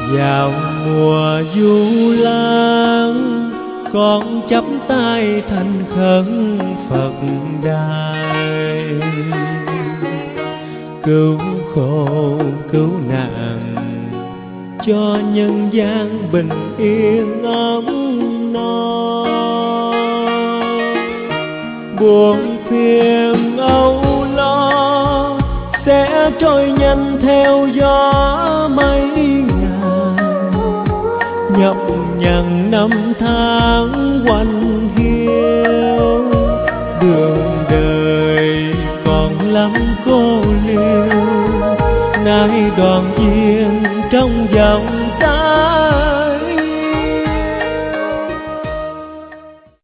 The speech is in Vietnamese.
Vào mùa du lan, con chắp tay thành khấn Phật đài, cứu khổ cứu nạn cho nhân gian bình yên ấm no. Buồn phiền âu lo sẽ trôi nhanh theo gió mây ngàn, nhọc nhằn năm tháng quanh hiu. Đường đời còn lắm cô liêu, nay đoàn viên trong dòng